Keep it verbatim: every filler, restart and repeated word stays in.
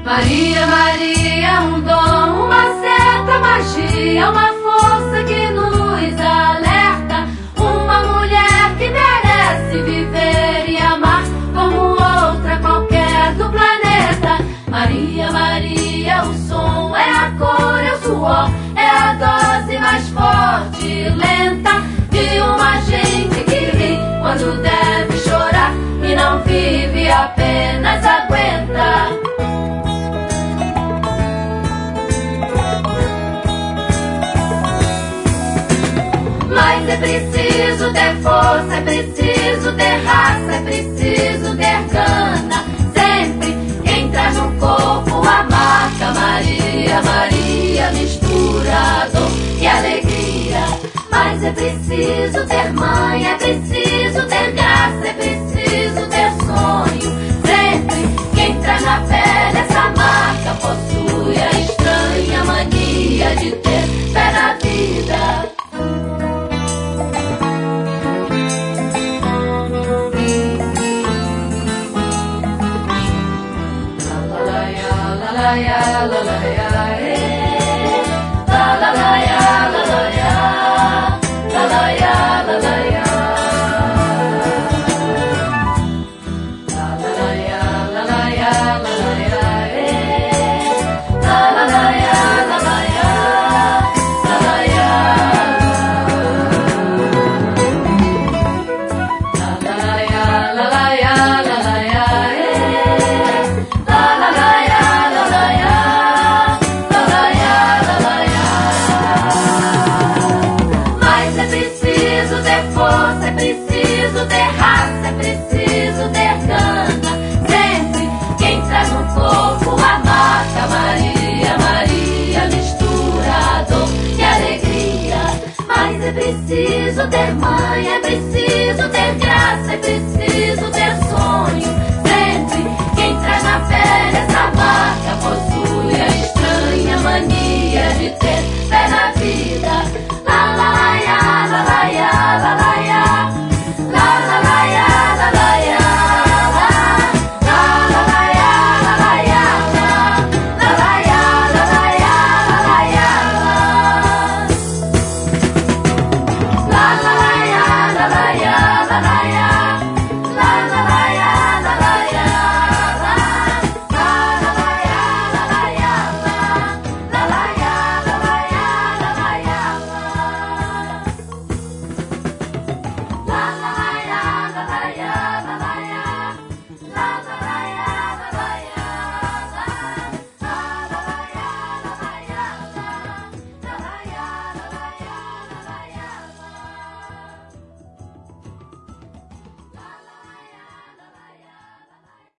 Maria, Maria, um dom, uma certa magia, uma força que nos alerta, uma mulher que merece viver e amar como outra qualquer do planeta. Maria, Maria, o som é a cor, é o suor, é a dose mais forte e lenta de uma gente que ri quando deve chorar e não vive, apenas aguenta. Mas é preciso ter força, é preciso ter raça, é preciso ter gana. Sempre quem traz no corpo a marca Maria, Maria, mistura dor e alegria. Mas é preciso ter mãe, é preciso ter graça, é preciso ter sonho. Sempre quem traz na pele essa marca possui a estranha mania de ter fé na vida. La la ya, la la ya, eh. La la la ya, la la ya, la la ya, la la ya. La la ya, la la ya, la la ya, eh. La la la ya, la la ya, la la ya. La la ya, la la ya, la la ya, eh. La la la ya. É preciso ter raça, é preciso ter gana. Sempre quem traz no corpo a marca Maria, Maria, mistura dor e alegria. Mas é preciso ter mãe, é